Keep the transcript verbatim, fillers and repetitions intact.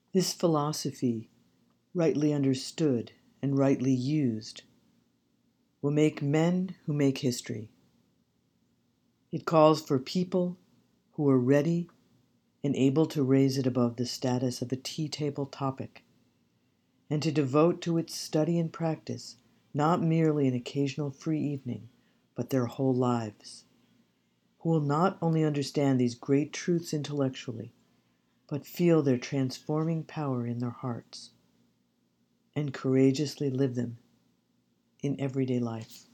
This philosophy, rightly understood and rightly used, will make men who make history. It calls for people who are ready and able to raise it above the status of a tea table topic, and to devote to its study and practice not merely an occasional free evening, but their whole lives, who will not only understand these great truths intellectually, but feel their transforming power in their hearts, and courageously live them in everyday life.